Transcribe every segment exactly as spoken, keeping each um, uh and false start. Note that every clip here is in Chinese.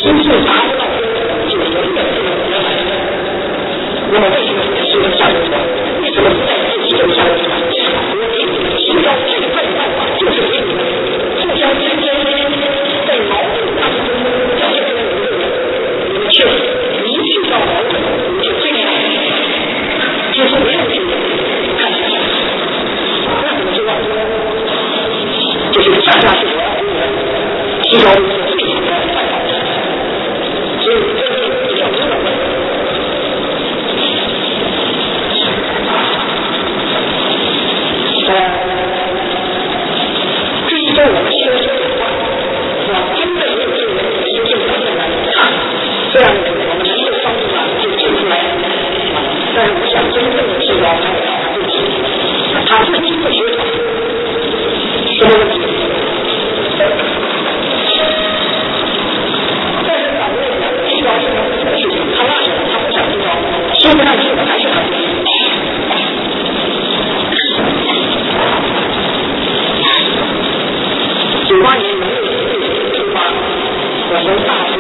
心智达不到就永远不能圆满。那么为什么是上人说，为什么不在自己身上？我给你们提高最快的办法，就是给你们互相之间在矛盾当中表现出来的热你们却一遇到矛盾你就追上，就是没有去看下去，那怎么知道？就是恰恰是我要给你们提高一个最好的办法。所以这是比较明白的。呃，这一周我们学习有关，是吧？真的没有这个人实践表现来看，这样我们一个方面呢就解出来啊。但是我想真正的提高他自己，他自己的学法，什么问题？但是反过来提高是他自己的事情，他落下了，他不想提高，说不上去的还是他自己。九八年农历出发，我从大学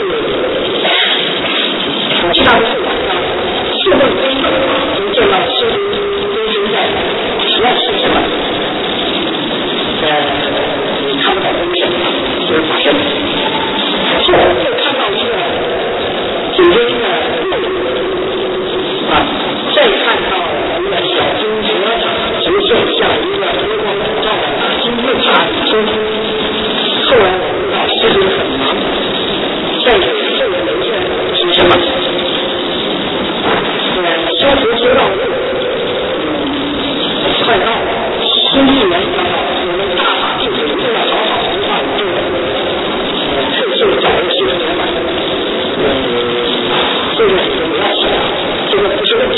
我去大学晚上四问飞就见到师傅周身在实验室上，呃，你看不到东西，就是发生。后来又看到一个紧接一个啊，再看到一个小金蛇直射向一个波光普照的大金字塔里冲。后来我知道师傅很忙，在这个流线是什么？呃，修佛修道路，快到新一年快到，我们大法弟子一定要好好弘化宇宙，呃，特受早日修圆满。呃，这个你们不要想，这个不是问题。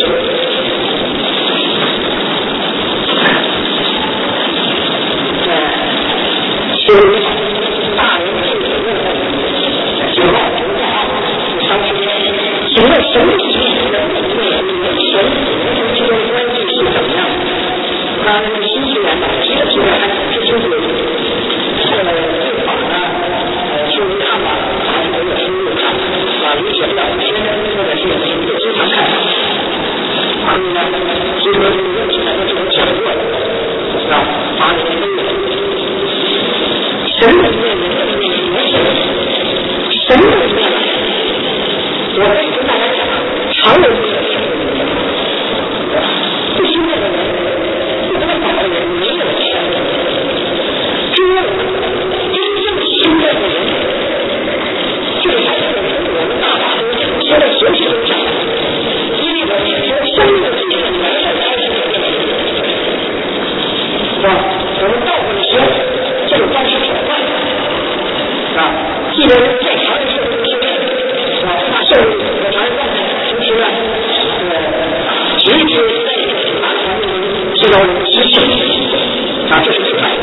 呃，修理好。大人自己问问，九号九号三十天，请问神与神你们神之间的关系是怎么样的？那那个新学员呢，提着提着还不清楚，这个对法呢，呃，书一看吧，还是没有深入看，啊，理解不了深，或者是不经常看，所以呢，所以说这个问题呢，都是我讲过的，是吧？八年都有。神的一面，人的一面，人神，神的一面，我可以跟大家讲，常人没有神的一面，不修炼的人，不得法的人，没有神的一面。只有真正修炼的人，这才是我们大法师现在学习中讲的，因为我们从生命的基础来上开始的问题，是吧？我们道过的学这种方式转换。啊，既然在常人社会中修炼，是吧？把社会和常人状态同时呢，呃，直接在大环境中提高人的知识，啊，这是最快的。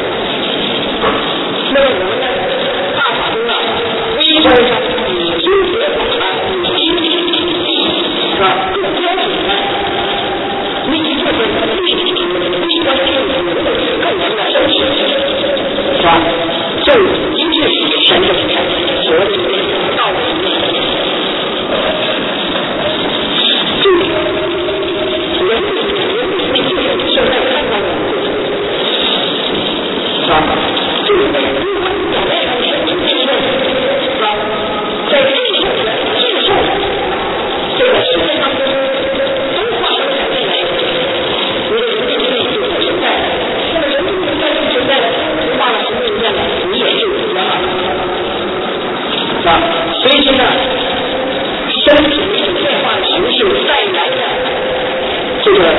那么我们呢，大法中啊，微观上以经学法，以经是吧？更标准的，微这个微微观政府更能的升级，是吧？这一切是神的力量，所谓的道的力量。这个人类人类就是现在看到的，是吧？这个在微观表面上是很平顺，是吧？在技术技术这个实践当中，都化生产生来，你的人类就不存在。那么人类不再不存在了，无法了什么一样的，你也就圆满了，是吧？随着呢，身体这种变化的形式带来的这个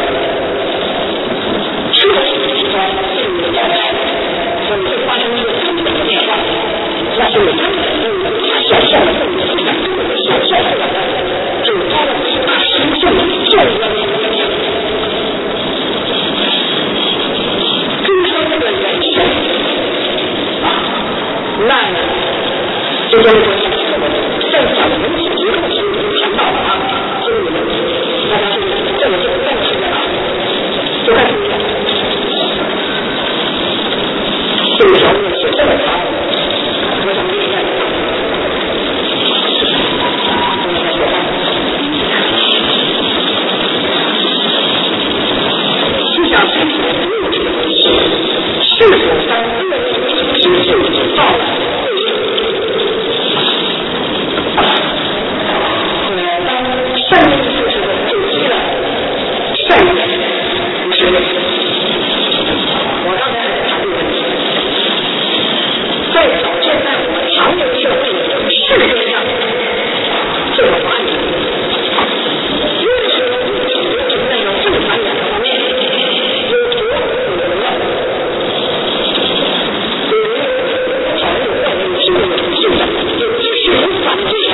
彻底的提高，对你的状态，所以会发生一个根本的变化，那是根本的他想象的更非常根本的想象不了的，这个高的大神圣的重要的影响。跟上这个人生啊，那这就是说在讲人体结构时谈到了啊，这个你们大家是这个这个这个时间啊，就看注意了，这个条目是这么长，非常厉害。 在表现在我们常人社会的世界上，这个法理，任何物体都存在有正反两个方面，有佛有魔，有好有坏，有是有是的，有支持有反对的，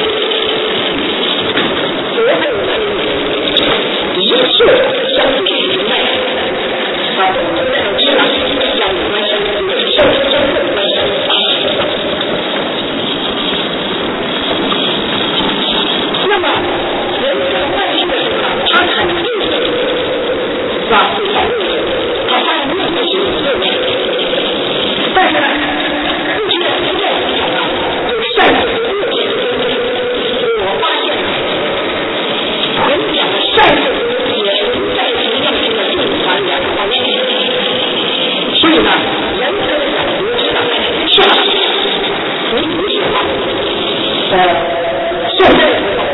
佛还有反对，一切相对存在的，啊，不存在有知道相互关系，也是相互相互的关系。那么人在万事的时候，他肯定是吧？会造恶，他发现恶不行恶面，但是呢，不知道不在我讲啊，有善恶和恶见之分。我发现人讲的善恶也存在同样性的正反两个方面，所以呢，人可以讲我知道下去，你比如说啊，呃，现在的时候。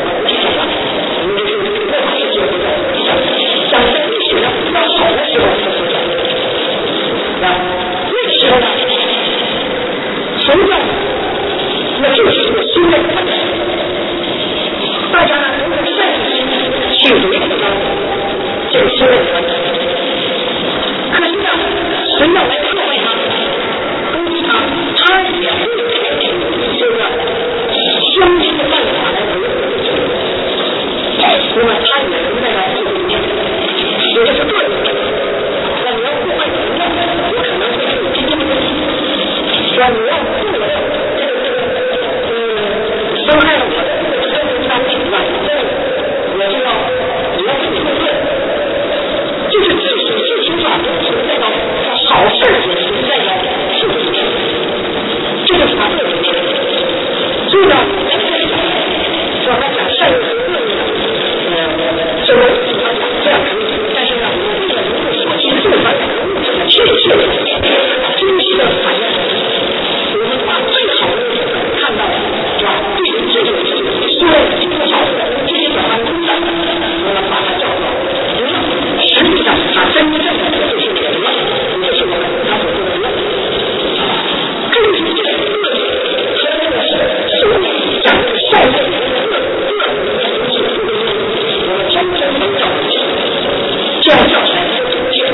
讲的历史上比较好的时候是佛教，啊，那个时候呢，佛教那就是一个新的观念，大家呢都用善心去维护它这个新的观念，可是呢，谁要来破坏它、攻击它，他也会采取这个相应的办法来维护。那么他也存在了这个里面，也就是个人的。那你要破坏同样，我可能会有今天的问题。是吧？你要做了这个这个呃伤害了我的这个生命当中啊，这我就要你要对你后盾。就是即使事情上都存在到好事也存在到负面，这就是他个人面。所以呢，人可以讲，是吧？他讲善恶和恶呢。这个他讲这样可以，但是呢，我为了能够说清正反两个物质的确切的、真实的反应，我们把最好的看到，是吧？对人这种虽然经过好的这些表达工的，我们把它叫做德，实际上它真正的就是德，也就是我们他所说的德。根据这个恶和这个是讲这个善恶的恶恶的东西。真正能找出去，这样叫起来才准确，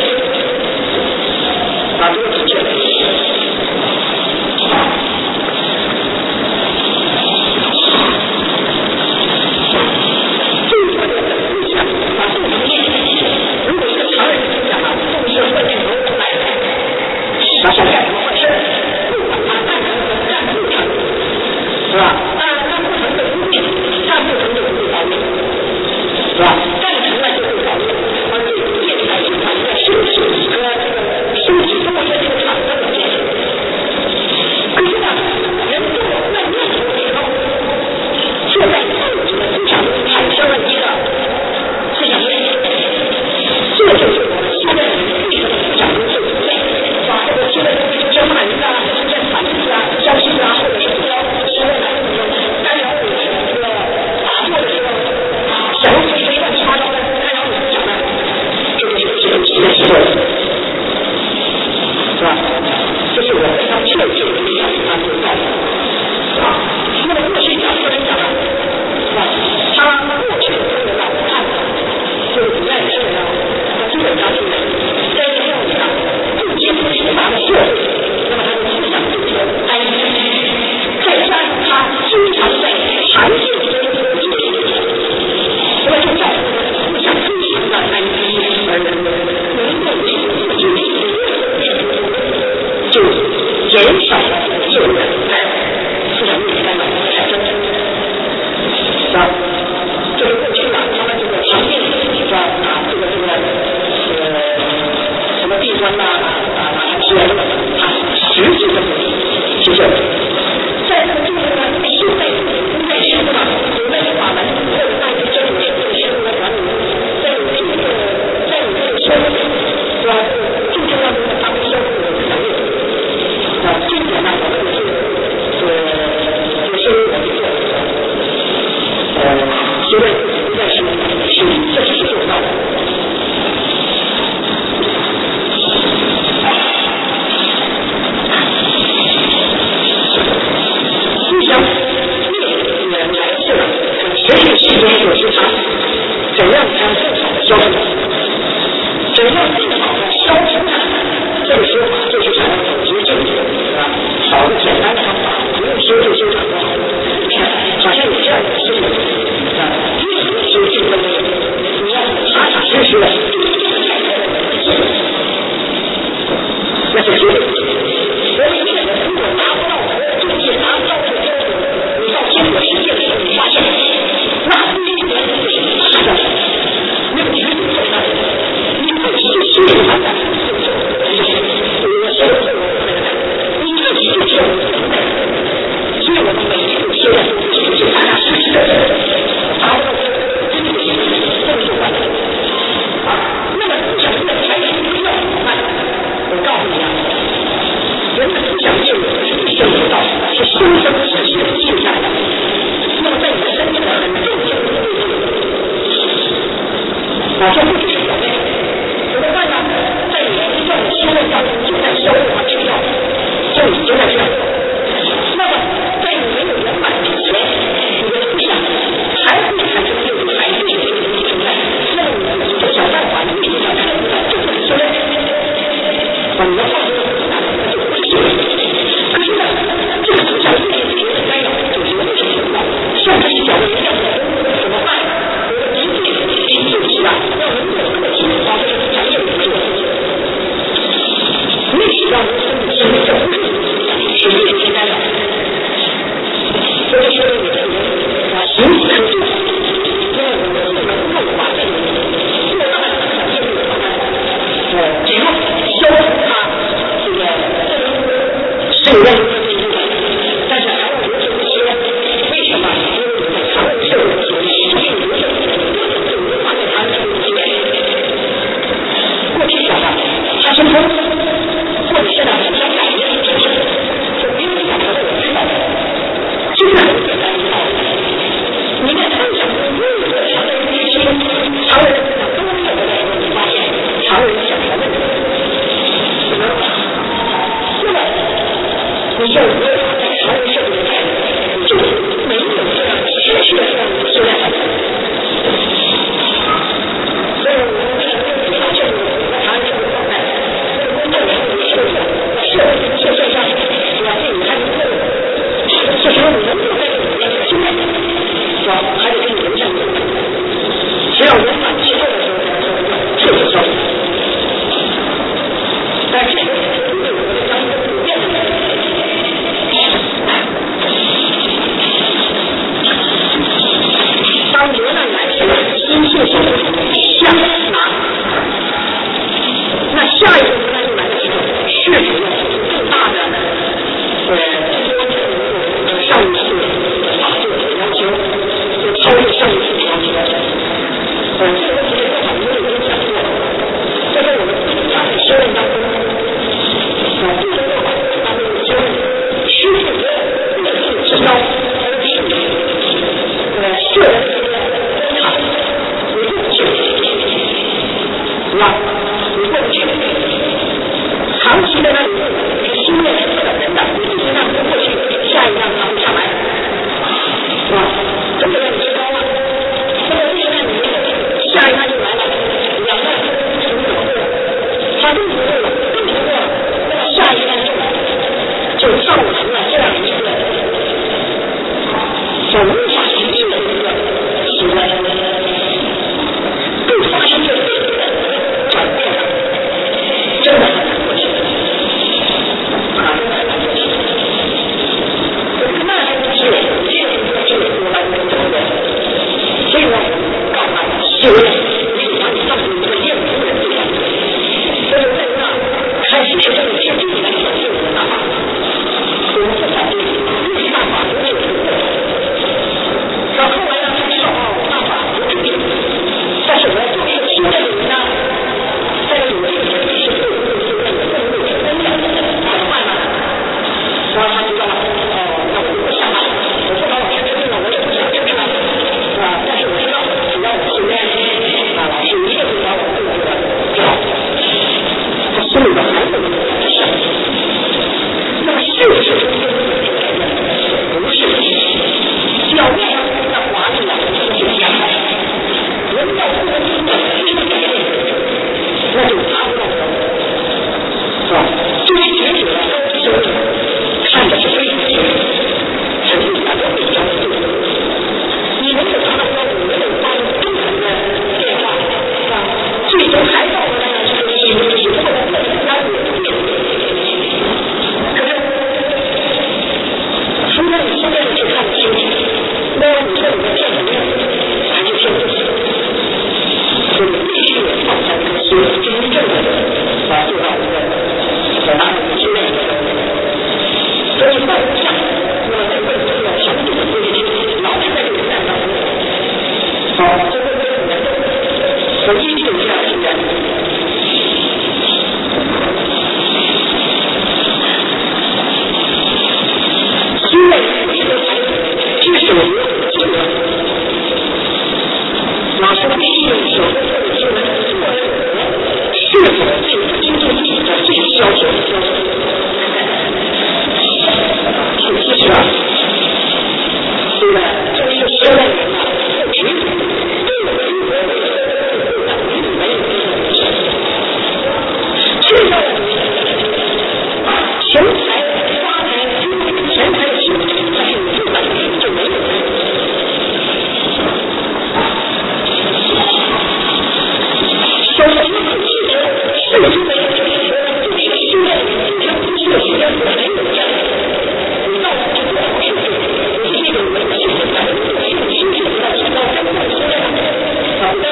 啊，这个准确。最多的思想把不同面，如果是常人讲啊，重视混进头来，那想干什么坏事，不管他干成和干不成，是吧？当然干不成就不对，干不成就不会遭遇。是吧？干成了就会遭遇，而这种变态是反映在身体和这个身体生活在这个场合表现。可是呢，人做了坏念头以后，却在自己的思想中产生了一个思想问题，这就是我们现在人为什么思想中会出现把这个现在叫骂人啊、出现反对啊、相信啊，或者是不要是为了干扰你这个打坐的时候。想要做一些乱七八糟的干扰你思想的，这就是这个体验机会，是吧？这是我非常确切的理解他这个道理，是吧？那么过去讲过去讲了，是吧？他过去的这个老看法，就是古代的社会上，他基本上是在这个社会上不接触复杂的社会，那么他的思想就是单一，再加上他经常在禅境中不接触。那么就造成思想非常的单一，而人能够为自己理解就减少了这个社会的思想问题干扰的产生，是吧？这是过去啊，他们这个常见是吧？啊，这个这个呃什么闭关呐啊啊之类的，它实质的体现。在这个这个呢，现代公在学嘛，有那个法门或者大学教育。生活管理，在有这个，在有这个生活，是吧？这个重要的他们生活的能力，啊，这一点呢，我们也是，呃，这个生活我们做，呃，现在自己不再是是确实是做不到的。 思想越来越了，学习时间有时长，怎样才能更好的消除？怎样更好的消除它？这个说法就是想要总结正确，是吧？找个简单的方法，不用修就修长多好。你看，好像有这样的事情，啊，越修这个东西，你要踏踏实实的，那就绝对不行。我们现在如果达不到境界，达不到这个标准，你到结果实践的时候，你发现那不一定不行，是的，那个绝对不可能，你自己就心里盘算。我说的你自己就知道，所以我们每一步修炼就是踏踏实实的，达不到真的不行，这么做完啊。那么不想越开心不要怎么办？我告诉你啊，人的思想业务是一生有道，是生生世世记录下来的。那么在你的身体很重要的部分，啊，这不只是表面，怎么办呢？在你不断的修炼当中，就在消化去掉，就已经在这样。那么在你没有圆满之前，你的思想还会产生这种反应的东西存在。那么你自己就想办法，你一定要克服它，这就是修炼。啊，你要放松，那就不是修炼。可是呢，这个思想越是越是干扰，就永远是不到，甚至是角度一样的，怎么办？我的极致极致是吧？要能够克制把这个思想业务做好。历史上身体生命这不是是越是干扰，所以说你的啊形体可做，因为我们不能够把这个过大的思想业务把它呃只要消除它这个是有任何的因素，但是还要留存一些。为什么？因为我们常人社会所需要留着各种这种文化的常识的资源。过去讲的他生活，或者现在互相改变的知识，这没有讲的我知道的，就是很简单的道理。你在分享任何常人之心，常人的思想都没有的时候，你发现常人想的问题，怎么办？那么你像我在常人社会里面，就没有这样持续的这样的修炼方法。所以我们这个非常建议我们常人社会状态，这个公众人物社会社会社会上，是吧？对你还能够，这时候你能不能在这里面修炼，是吧？还得给你留下来。只要圆满之后的时候，才能说彻底消除。但这个是对我们当中普遍的。当磨难来时，心性所向拿。那下一个磨难又来的时候，确实要更大的呃多上一次法度的要求，就超越上一次的要求。呃，这个问题在法律里面讲过，这是我们在修炼当中，啊，不能够把这个当中修炼虚实的各自之高而是呃个人的观察，你过不去，是吧？你过不去，长期在那里是心念是不等人的，你这一趟不过去，下一趟他会上来，是吧？这个让你知道了，那么这一趟你下一趟就来了，两个成不了，他更不会了，更不会了，那么下一趟就就造成了这样一个很无法理解的一个行为，不发生这个转变了，真的很难过去，啊，真的很难过去。我们那还不是有些人说这个多来跟着的，所以呢，告诉他修炼没有把你当成一个厌恶的对象，所以在那开始是这个天地来讲这个大法，我们不反对，因为大法不会有突破。到后来呢，他知道哦，大法不治病，但是我要做一个修炼的人呢，在有这个人是不能够修炼的，不能够成功的，怎么办呢？然后他知道了，哦，那我就不想了，我不把我全治病了，我也不想治病了，是吧？但是我知道，只要我修炼， 果你现在去看清楚，那你说你的骗人，还是骗不起。所以必须放下这些真正的啊，做到一个我拿你经验的。所以放下，我在这里要强调的就是老是在这里站着。好，这个是我们我一直这样是这样。因为我觉得这是我们这个老师必须用手的这个是否对经济体的最消极的标准是其实啊，对吧？这是现代人啊，不只对我们中国人没有这个钱财发财钱财的心，但是你不管就没有。首先，是因为就是修炼，它不是时间没有这样。你到底是多少世纪？你是这种人性的感悟，是心智得到提高，才能够修炼好的。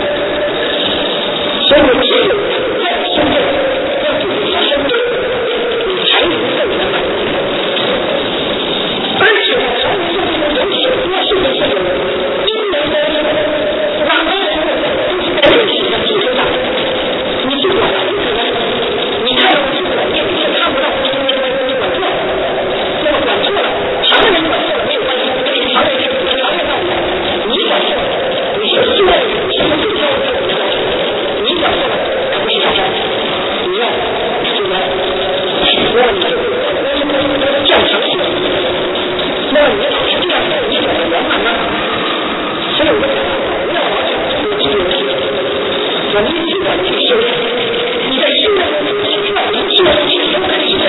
所以你只有在修炼，要注意它深度，你才能够圆满。而且我从这个有许多是不是有因为的哪个人都是在历史的基础上。你去管它，你看到是管店，你是看不到因为你管错了，那么管错了，常人管错了没有关系，这是常人是不常人道理，你管错了，你是修炼什么最高的道理？你管错了，可不是小山，你要这个，那么你就这样强势，那么你老是这样做，你怎么圆满呢？所以我就讲了，不要老想这个这个事。我们尽管去修炼，你在修炼的过程中，一切东西都可以在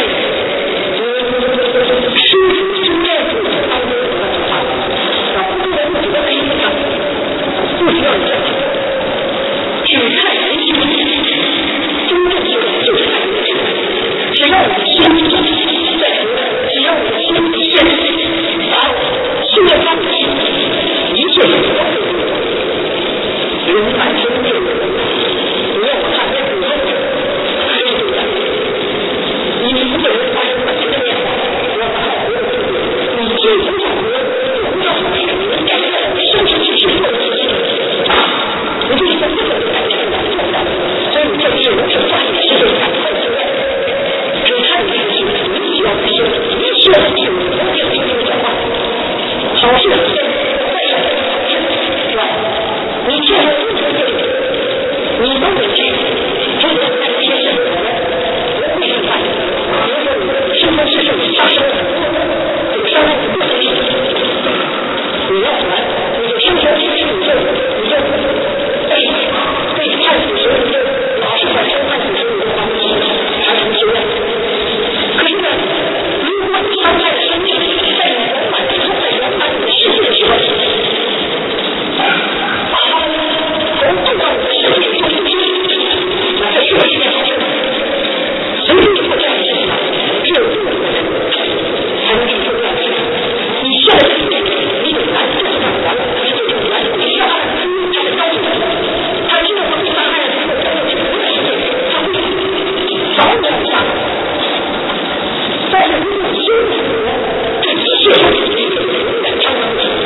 舒服修炼过程当中得到转化，啊，不同的物质都可以看，不需要你这样，只看人心。真正修炼就是看人心，只要你的心在活着，只要你的心现把修炼到你心，一切都是人满身就有。你要我看这古人，还是对的。你一个人发生本身的变化，我把好多的智慧，你接触上我不知道什么事，你能改变你身体去去做的事情啊，你这一个这个改变是蛮重要的。所以你这是我是发现是对感受之外，只看你这个心，你只要不修，你修的是你从这个心中转化，好事先再上好事，是吧？你见到任何这个。你都得去，这个在一些生活的不会是坏的。比如说你生活是受杀生很多，这个伤害很多的事情，你要管，你就生活其实你就你就被被判死刑，你就老是把生判死刑你都还不起，还成修炼。可是呢，如果你伤害了生命，在你圆满之后，在圆满你的世界的时候，把它投注到你的世界。这是不是件好事？谁给你做这样的事情啊？只有自我的人才能去做这样的事情。你现在你有难度的完了，可是这种难度是要按他的标准，他知道他会伤害了之后，他会去不的世界，他会早点杀。但是如果你修复这一切都是一个永远长长久。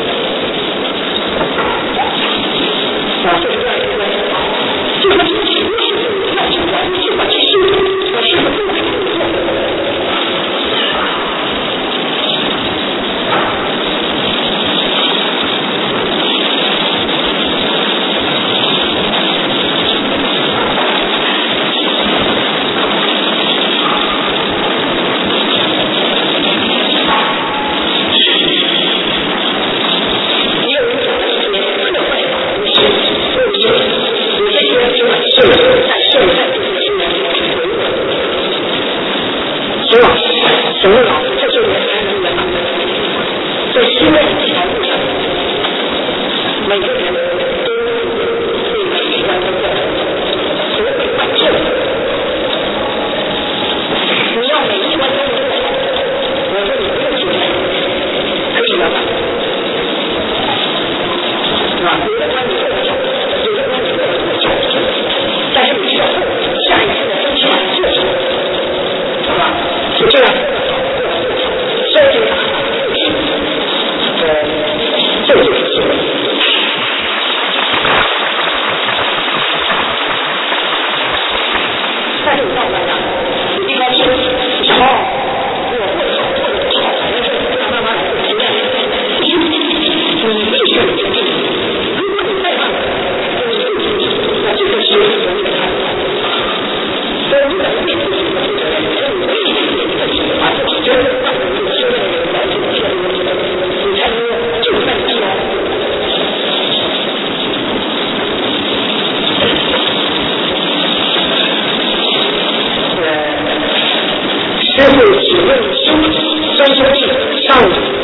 啊，这是这样一个。这个就是什么事情要去管，去管去修，我是不是不可以做？也有人讲的是特快法，不是，有些学生是在现在这个时代回我，徐老师，沈陆老师，这些年才能圆满。在修炼这条路上，每个人都对每一关都要学会管控。你要每一关都做好，我说你不用修炼。 是了吧？是吧？有的观点更小，有的观点更小，但是你知道下一次的分析是什么？是吧？就这样，所以这个答案呃，这就是结论。但是你告诉大家，你别高兴，你想哦，我会好，或者不好，反正是慢慢慢来的经验。不行，你必须有决定。如果你再慢，你不决定，那这就是我们的看法。所以你的内部是负责任，所以你内部的问题啊，就是让你的修炼来去确定问题，你才能够就在你哦。师父请问修专修定上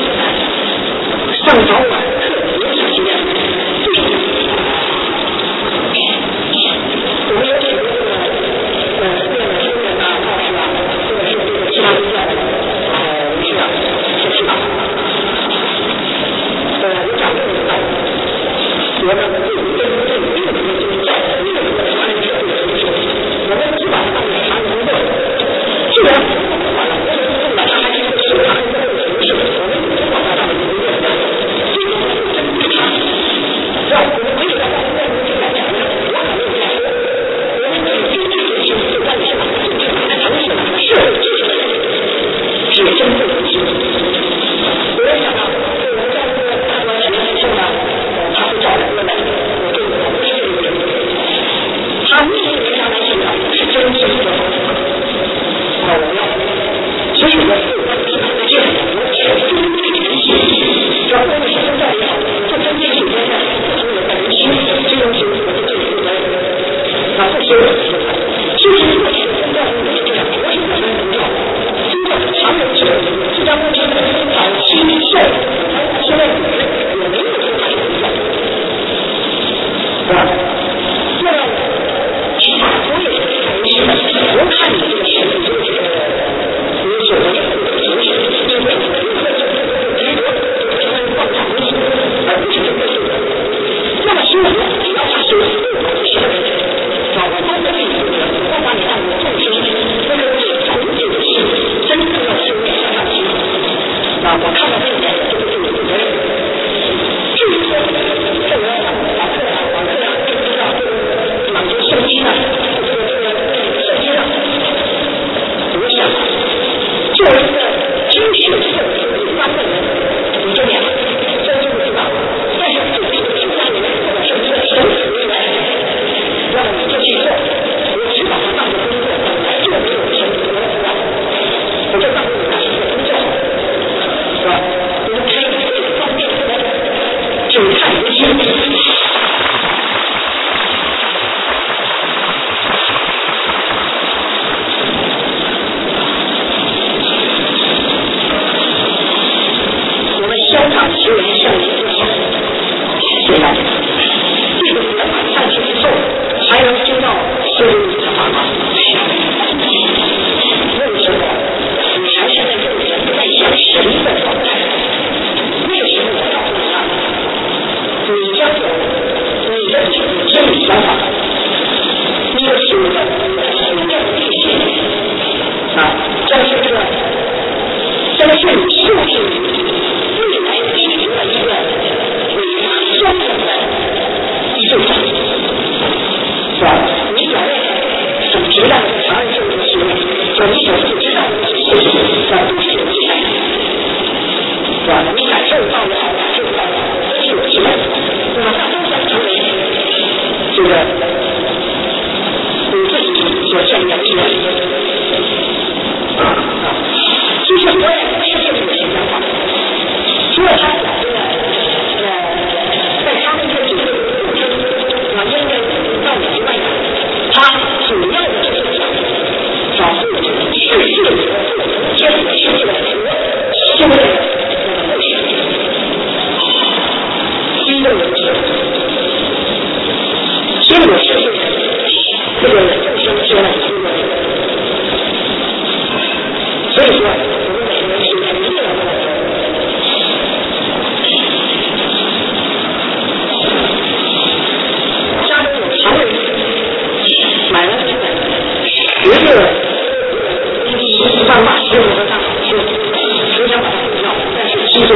上早晚课有啥经验？对，我们有挺多的呃这个修人啊、道士啊，或者是这个其他宗教的呃人士啊，是知道。呃，我讲这个道理，我们不跟这个这个宗教、这个传人社会的人说，我们只把它当成传人的，既然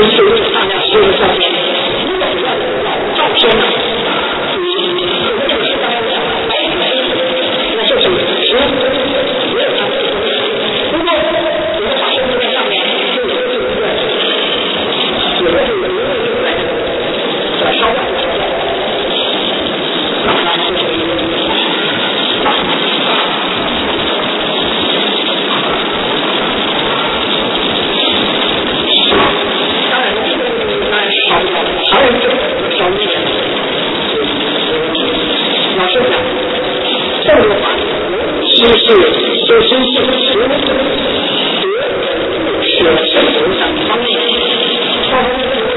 是有大量所有的照片，如果要照片呢，你我们这个是当然讲白纸黑字，那就是实没有它的不同。如果我们把生命在上面，就有的是一个，有的是有一个一个在烧掉的时候，那么就是。常人就烧灭了。老师讲，动物法其实是修心性、学德、舍圣等等方面，包括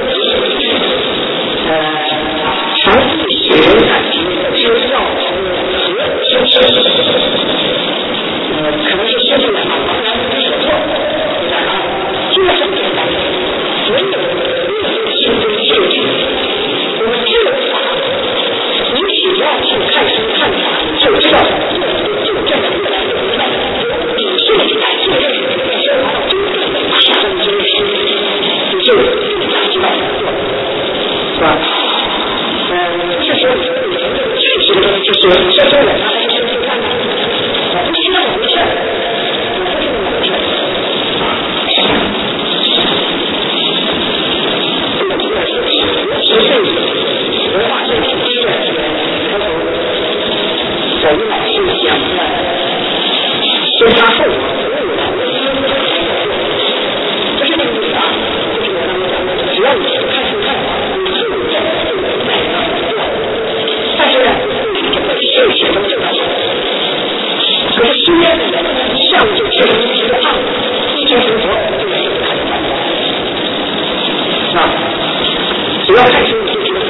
呃，常自学感情知道和修身，呃，可能是修出来啊，当然所做，对吧？啊，这个很简单，没有任何心中设置。我们这个法，你只要去看书看法，就知道就这么越来越明白。你现在做这个，要是达到真正的马上就认识，你就更加知道怎么做，是吧？嗯，这时候你你从这个具体的就是这周人啊，还是先去看呢？啊，不是那么回事，不是那么回事啊。这个是十岁文化正史第一个这个和小云老师讲的先杀后亡，所有的这是那个意思啊，就是我刚才讲的，只要你去看书看法，你就有这个在那做，但是呢，这个是写成这个好，可是身边的人一下子就觉得你是个胖子，一天成佛，这个是不可能的，是吧？只要看书你就知道。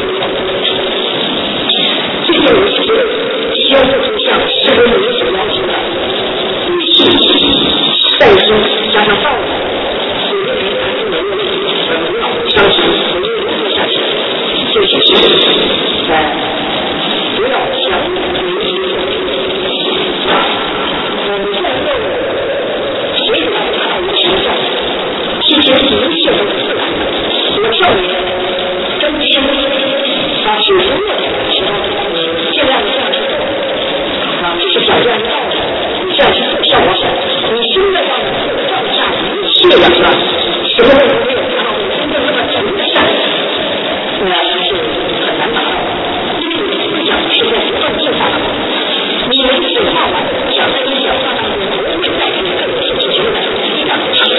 这些人是先不出相，是不是你所要求的？你信善心加上道理，有的人还是没有呃无脑相信，没有如何下去，这就是呃不要强人心啊。我们在做谁也要达到一个形象，其实一切都是自然的。我教你真心啊，只是弱点的时候，你尽量这样去做啊，这是表现道理。你这样去做效果好，你心的要放下一切的是吧？什么都没有达到你真正那么纯的善良，那还是很难达到的。因为你的思想是在不断进化的，你没进化完，想在你想法当中不会带给你更多事情，只会带给你一点差别。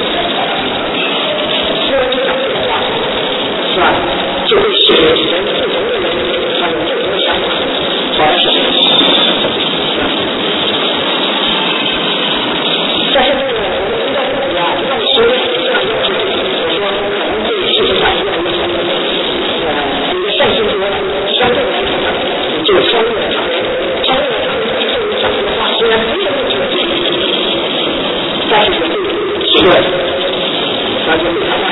所以你讲这个话，是吧？就会使人不同的人他有不同的想法，好的事情。但是这个我们知道自己啊，一旦学了这样要求自己，我说可能对事情上越来越强。呃，你的善心多了，相对来讲呢，你就超越了常人，超越了常人之后，你讲这个话虽然没有那么准确，但是也对是对的，而且对他话。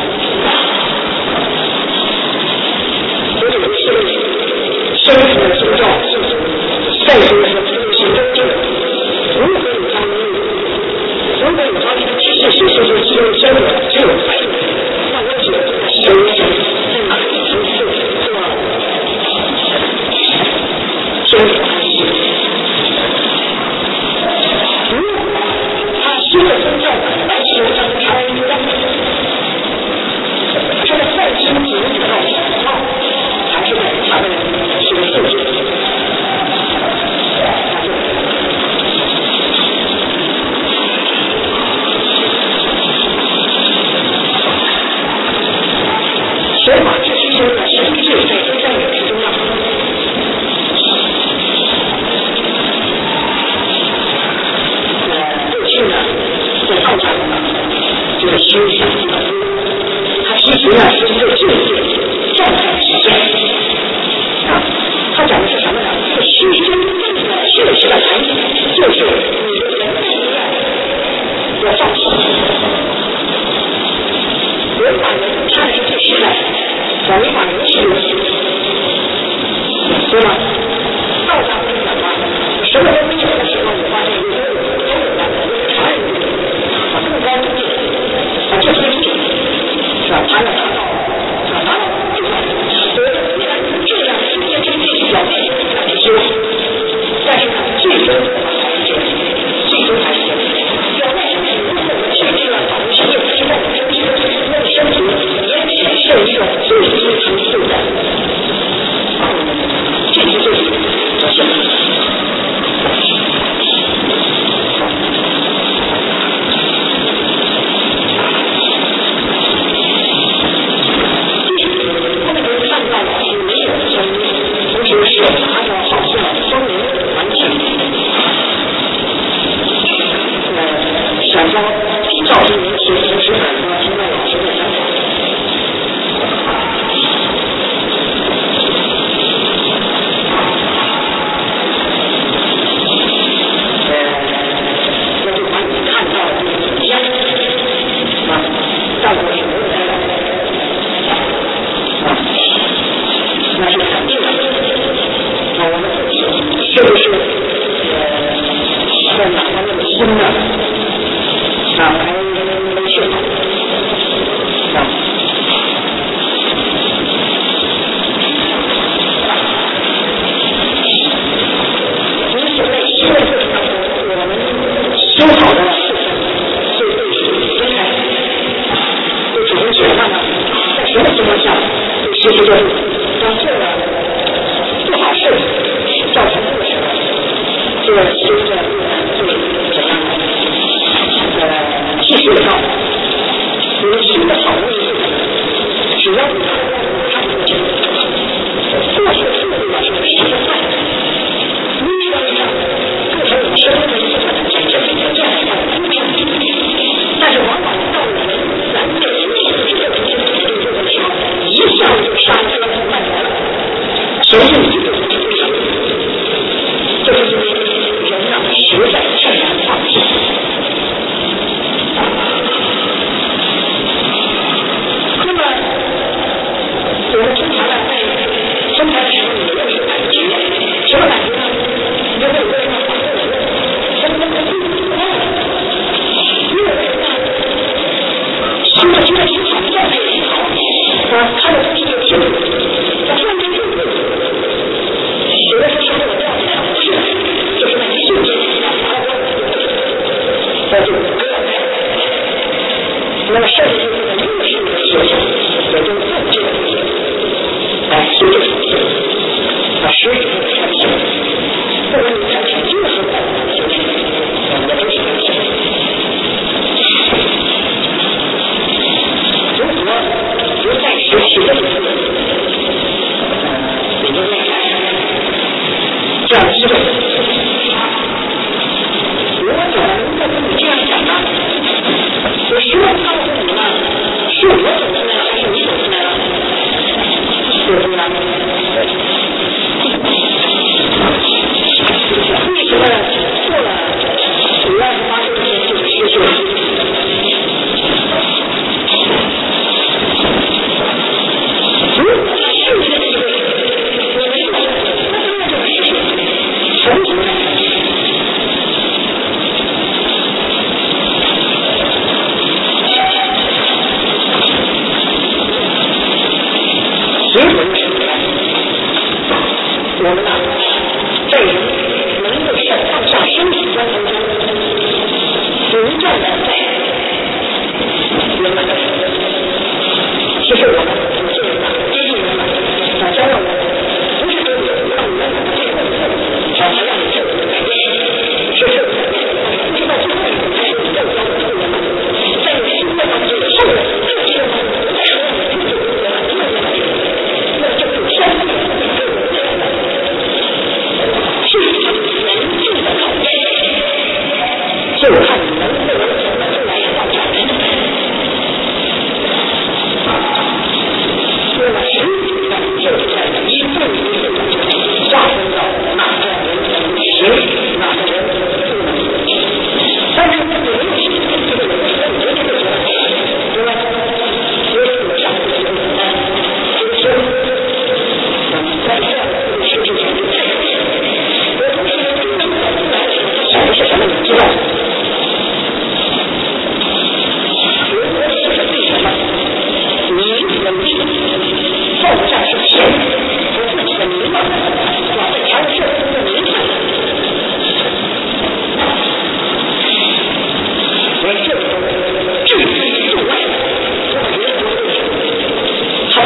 是生活宗教是善行和行行中正，如何有朝一日，如果有朝一日知识是是是只有生活只有财富，那我只修行在哪里出世做生活安息。如果他修了宗教完全让他一样，这个再清楚得到喜好。还是他的是个素质，学法治之中的神智在都在我之中啊。呃，过去呢，在道家里呢，这个修行比较多，它其实呢是一个境界状态的实现。他讲的是什么呢？这个虚真正的确实的含义，就是你的人的要放弃。人把人看的是最实在的，我们把人是人，对吗？道家不是讲吗？什么都没有的时候，你发现有有有都有的，有常人有啊，更高的境界啊，这是一种，是吧？ 是一个最基础素的这是最表现。他们能看到的是没有声音，同时是拿着好像风铃环境，呃，闪光照明人群，同时耳朵听到老师的讲法。是不是呃在哪方面的心呢？啊，还没学好啊。你所在修的过程当中，我们修好的事情会被分开，会产生chuyển换呢？在什么情况下会失去专注？当做了不好事造成过失，这个修的路呢会怎样呢？呃，继续到你修的好的一部分，只要你看不清，过去的速度呢是十分快的。因为呢，构成我们生活的一部分，这这是这样的一个过程。但是往往到我们咱们这个这个这个这个的时候，一下就刹车慢来了，所以你就这是因为人呢实在太难放弃。那么我们通常呢在生产的时候也有一个感觉，什么感觉呢？你就会有个人呢把这个生活的速度快了，因为人呢生活觉得挺好，状态也挺好啊，看的东西就清楚，他突然间就会有的时候是我状态上不是，就是那一瞬间啊，那就不要开。那么甚至就是在六十的学校也都做这个东西，哎，所以这个东西啊，实质的产品，不管你产品就是在学习，也都是产品。如果不在学习的时候，也就内在这样机会。我怎么能够跟你这样讲呢？我希望告诉你呢，是我走出来了，还是你走出来了？对不对？为什么做了五二十八周年这个事情？如果他是这个机会，你没做，那当然就是事情，成熟了。结果是什么呢？我们呢，在人能够是放下生死关头中，不断的在圆满的成功。其实我们这个呢，接近圆满，啊，教了我们不是说你让你圆满的结果以后，才才让你这个改变，是这个改变，不是到最后一步才是你更加的不圆满，在你心态上这个受了这个结果，才是让你真正不圆满，真正圆满。那这就相对更自然的，是一场严峻的考验，就看你能不能走得出来到这儿。那么实际上就是在一步一步的划分到哪个人能行，哪个人不能行。但是你没有行，这个有的时候你绝对不行，对吧？所以我上次就简单，就是说。在这样的一个事情上，我同时真正走出来的时候，他想的是什么？你知道吗？如果这是为什么？你努力放下是钱和自己的名望，往在强社会中的名分，而这个至于度外，我觉得不会。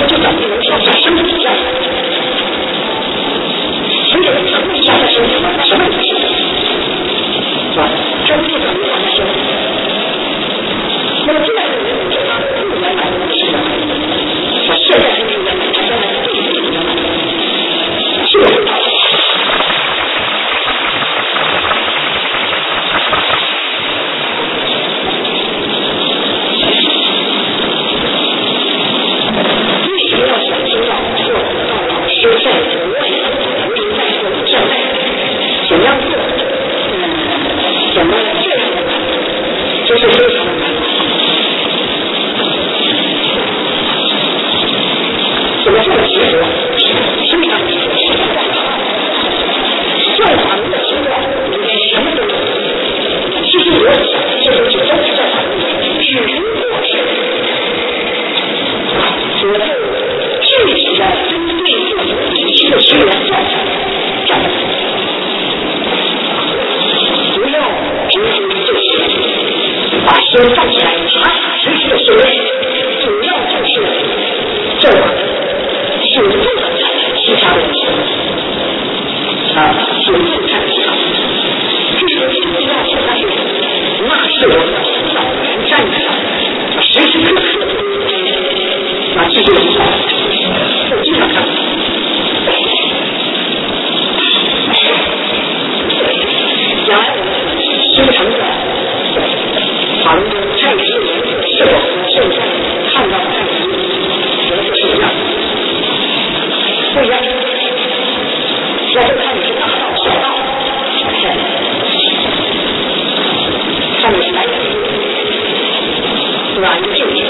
要想知道做到老师在国外无论在国内在内怎样做，嗯，怎么这样的办，这是非常的难。怎么这么执着？非常执着，是的。正法论的经过里面什么都有。其实我想，这东西都是在法律里，只不过是我就具体的针对不同地区的学员教材讲的，不要执着于这些，把心放起来，踏踏实实的修炼，主要就是正法。主动的看其他东西啊，主动看其他东西，这是最重要的。但是那是我们的老人站着时时刻刻啊，记住了，我经常看。将来我们修成的法轮功太极人是否和现在看到的太极觉得是一样的？不一样，要是看你是大道小道，看你是来自哪一个境界。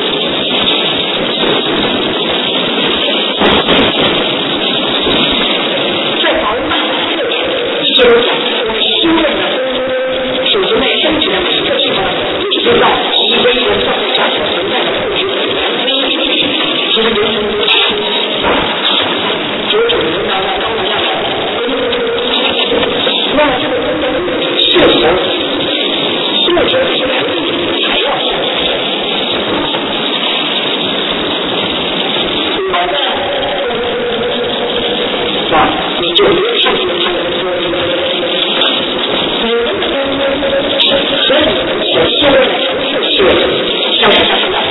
在宝马的课程一直都讲，我们修炼的属于在身体的每一个地方，一直到极微人造的价值存在的物质，其实流程九九零到到高能量的，那么这个是否是否是能力还要想，我的啊，你就别上去看的多，你们和你们所修炼的层次是相辅相成的，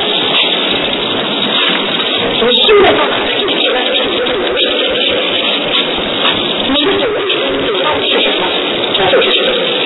你修炼到哪个境界，那就是你的能力。你的能力得到的是什么？那就是什么？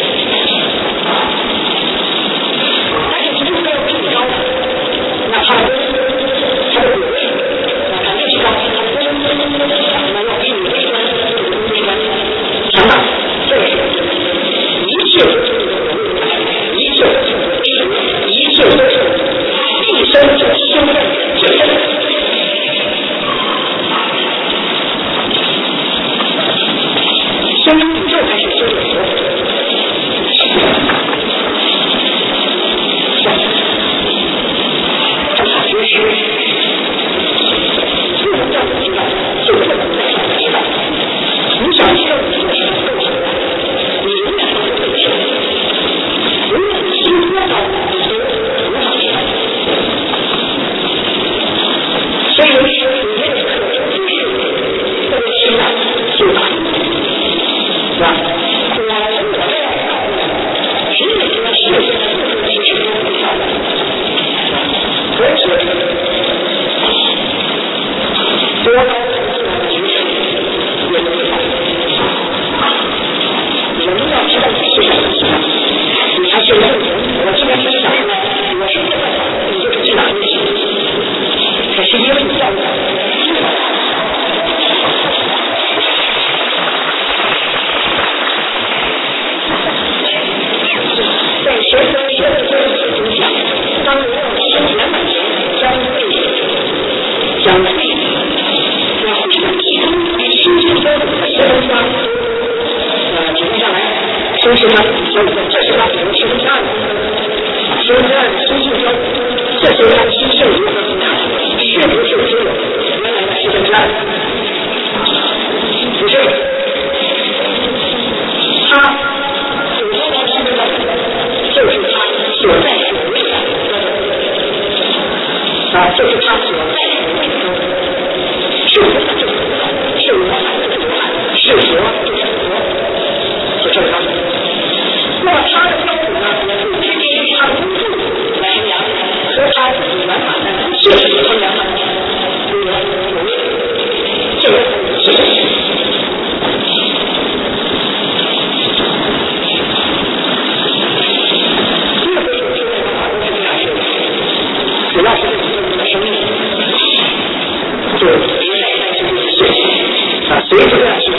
但是如果要更高，那他的他的能力，那他越高，那要比你微观、微观强大。这个是一切都是你的能力，一切都是你的知识，一切都是毕生所修炼的结果。修宇宙还是修佛？正法学识，不能让你知道，就不能再让你知道。你想知道你做什么够什么，你永远都不会知道。无论你修多少，你都无法知道。所以，你这个课就是特别期待修法。是吧？我们我这样搞的，谁也说世界上任何知识都不少的，而且多高层次的知识也不少。人要知道你是什么东西，你才是认同。我今天只是想说，我是这个，你就是这样东西。可是因为你要的，在学生学的这个事情上，当我要修圆满时，将会将会要互相提供与修行标准的学生方，呃，提供上来，修行呢，所以说这是他比如修行二的，修行二的修行标准，这些他的心性如何增长，是不是只有原来的修行二？不是，他。就是他所在所谓的啊，就是他所在所谓的是无法就是无法，是无法就是无法，是佛就是佛，就这个样子。那么他的标准呢，也不直接与他的工作来衡量，和他自己圆满的现实衡量呢，有有这个是。主要是对你的生命， 随时都要学